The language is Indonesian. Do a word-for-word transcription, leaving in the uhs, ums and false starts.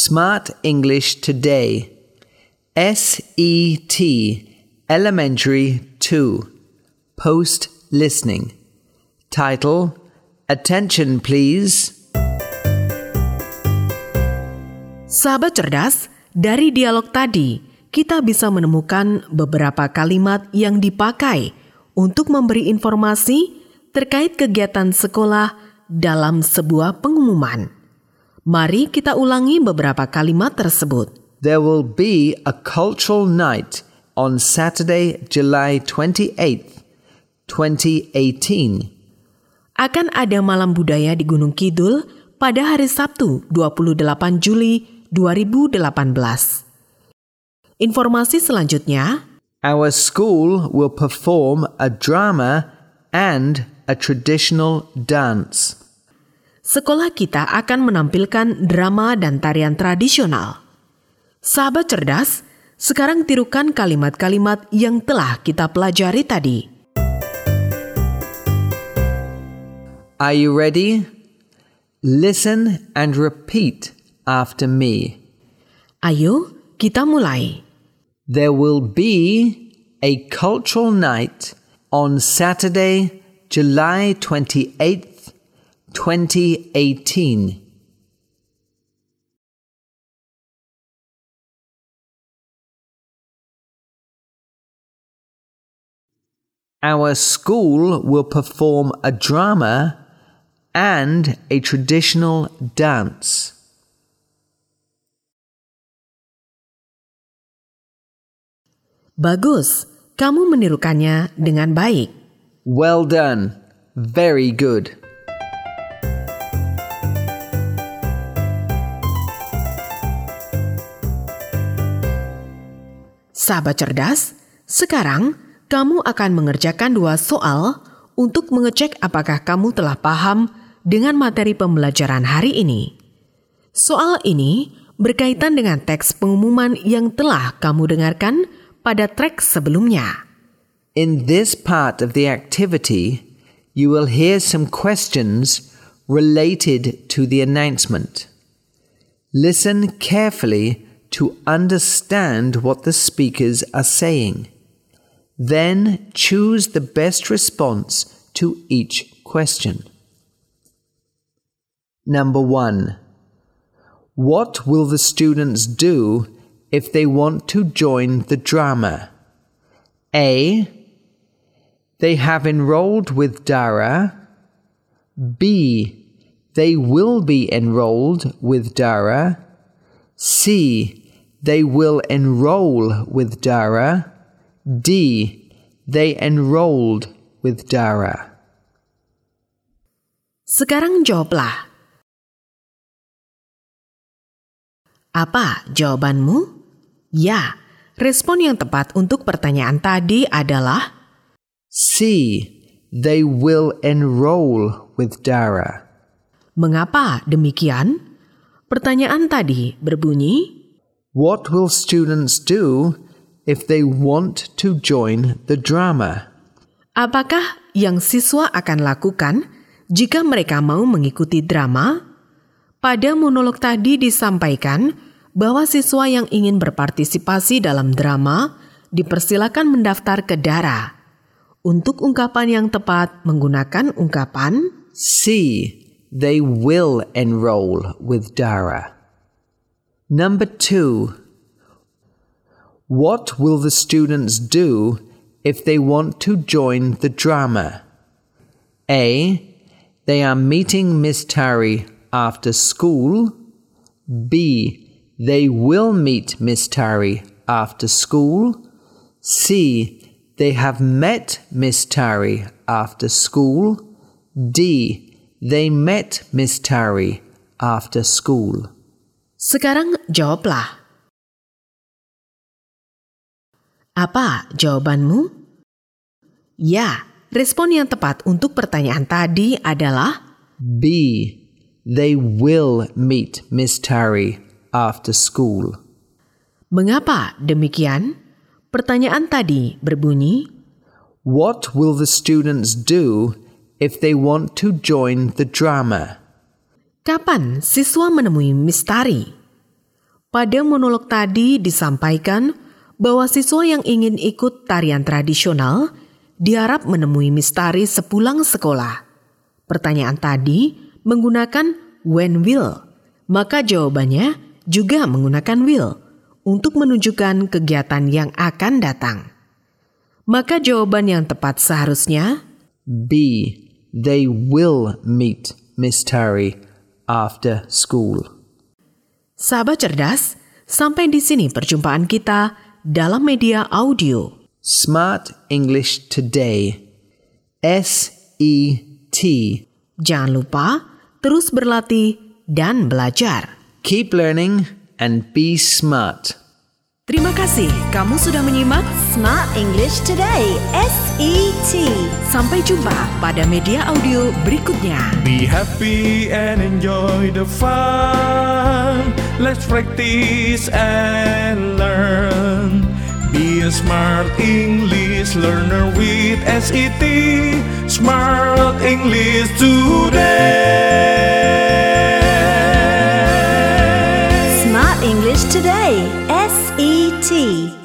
Smart English Today. S E T Elementary two. Post Listening. Title, Attention Please. Sahabat cerdas, dari dialog tadi, kita bisa menemukan beberapa kalimat yang dipakai untuk memberi informasi terkait kegiatan sekolah dalam sebuah pengumuman. Mari kita ulangi beberapa kalimat tersebut. There will be a cultural night on Saturday, July twenty-eighth, twenty eighteen. Akan ada malam budaya di Gunung Kidul pada hari Sabtu, dua puluh delapan Juli dua ribu delapan belas. Informasi selanjutnya, Our school will perform a drama and a traditional dance. sekolah kita akan menampilkan drama dan tarian tradisional. Sahabat cerdas, sekarang tirukan kalimat-kalimat yang telah kita pelajari tadi. Are you ready? Listen and repeat after me. Ayo, kita mulai. There will be a cultural night on Saturday, July twenty-eighth, twenty eighteen. Our school will perform a drama and a traditional dance. Bagus, kamu menirukannya dengan baik. Well done. Very good. Sahabat cerdas, sekarang kamu akan mengerjakan dua soal untuk mengecek apakah kamu telah paham dengan materi pembelajaran hari ini. Soal ini berkaitan dengan teks pengumuman yang telah kamu dengarkan pada track sebelumnya. In this part of the activity, you will hear some questions related to the announcement. Listen carefully to understand what the speakers are saying. Then choose the best response to each question. Number one. What will the students do if they want to join the drama? A. They have enrolled with Dara. B. They will be enrolled with Dara. C. They will enroll with Dara. D. They enrolled with Dara. Sekarang jawablah. Apa jawabanmu? Ya, respon yang tepat untuk pertanyaan tadi adalah C. They will enroll with Dara. Mengapa demikian? Pertanyaan tadi berbunyi, What will students do if they want to join the drama? apakah yang siswa akan lakukan jika mereka mau mengikuti drama? Pada monolog tadi disampaikan bahwa siswa yang ingin berpartisipasi dalam drama dipersilakan mendaftar ke Dara. Untuk ungkapan yang tepat menggunakan ungkapan C. They will enroll with Dara. Number two. What will the students do if they want to join the drama? A. They are meeting Miss Tari after school. B. They will meet Miss Tari after school. C. They have met Miss Tari after school. D. They met Miss Tari after school. Sekarang jawablah. Apa jawabanmu? Ya, respon yang tepat untuk pertanyaan tadi adalah B. They will meet Miss Tari after school. Mengapa demikian? Pertanyaan tadi berbunyi, What will the students do if they want to join the drama? kapan siswa menemui Miss Tari? Pada monolog tadi disampaikan bahwa siswa yang ingin ikut tarian tradisional diharap menemui Miss Tari sepulang sekolah. Pertanyaan tadi menggunakan when will, maka jawabannya juga menggunakan will untuk menunjukkan kegiatan yang akan datang. Maka jawaban yang tepat seharusnya B. They will meet Miss Tari after school. Sahabat cerdas, sampai di sini perjumpaan kita dalam media audio Smart English Today. S E T. Jangan lupa terus berlatih dan belajar. Keep learning and be smart. Terima kasih kamu sudah menyimak Smart English Today, S E T. Sampai jumpa pada media audio berikutnya. Be happy and enjoy the fun. Let's practice and learn. Be a smart English learner with S E T. Smart English Today. Smart English Today, S E T.